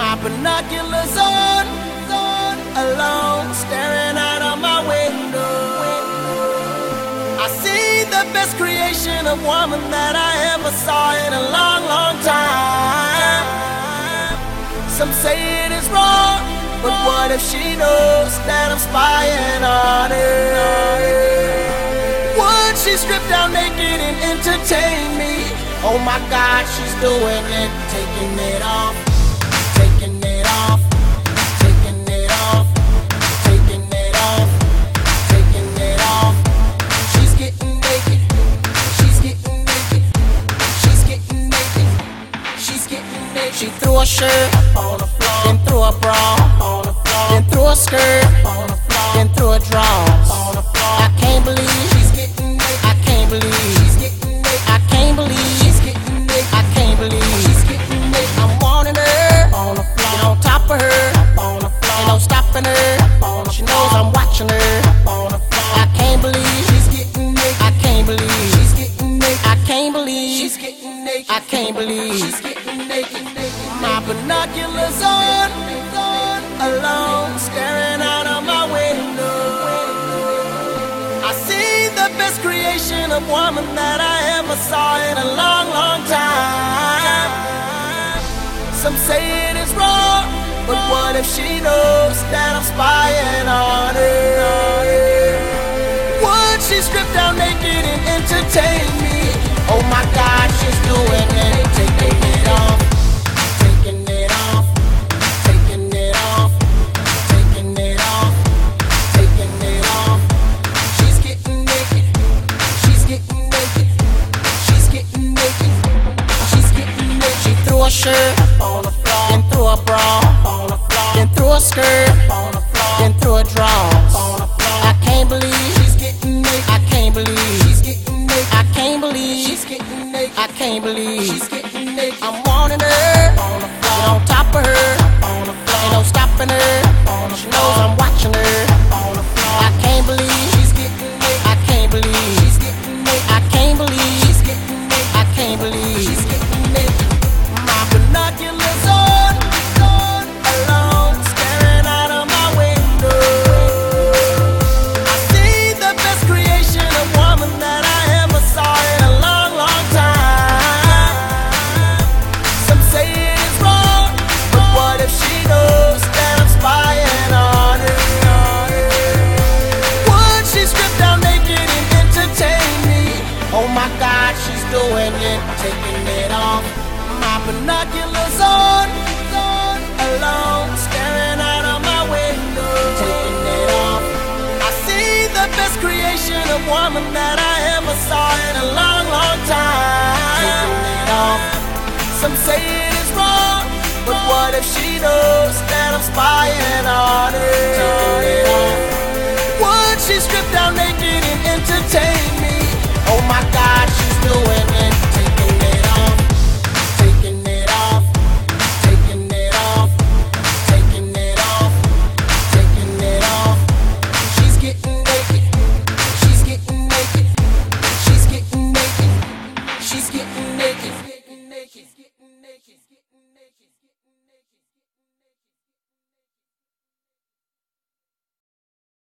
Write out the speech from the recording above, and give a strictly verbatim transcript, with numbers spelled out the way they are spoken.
My binoculars on, alone, staring out of my window. I see the best creation of woman that I ever saw in a long, long time. Some say it is wrong, but what if she knows that I'm spying on her? Would she strip down naked and entertain me? Oh my God, she's doing it, taking it off. Taking it off, taking it off, taking it off, taking it off. She's getting naked, she's getting naked, she's getting naked, she's getting naked. She threw a shirt on the floor, then threw a bra on the floor, then threw a skirt on the floor, then threw a drawers on the floor. I can't believe she's getting naked. I can't believe she's getting naked. I can't believe she's getting naked. I can't believe she's getting naked. I'm wanting her on the floor, on top of her, on the floor, ain't no stopping her. She knows I'm watching her on the floor. I can't believe she's getting naked. I can't believe she's getting naked. I can't believe she's getting naked. I can't believe she's getting naked. My binoculars on, alone, staring out of my window. I see the best creation of woman that I ever saw in a long, long time. Some say it is wrong, but what if she knows that I'm spying on her? Would she strip down naked and entertain me? Oh my God, she's doing it, taking it off, taking it off, taking it off, taking it off, taking it off. She's getting naked, she's getting naked, she's getting naked, she's getting naked. She threw a shirt on the floor, then threw a bra on the floor, then threw a skirt on the floor, then threw a drawers on the floor. I can't believe she's getting naked. I can't believe she's getting naked. I can't believe she's getting naked. I can't believe she's getting naked. I'm wanting her on the floor, on top of her, on the floor, ain't no stopping her. She knows I'm watching her on the floor. I can't believe she's getting naked. I can't believe she's getting naked. I can't believe she's getting naked. I can't believe she's getting naked. My binoculars on, alone, staring out of my window. I see the best creation of woman that I ever saw in a long, long time. Some say it is wrong, but what if she knows that I'm spying on her? Would she strip down naked and entertain me? Oh my God, she's doing it, taking it off. My binoculars on, alone, staring out of my window, taking it off. I see the best creation of woman that I ever saw in a long, long time. Taking it off. Some say it is wrong, but what if she knows that I'm spying on her? Taking it off. Would she strip down naked and entertain me? Oh my God, she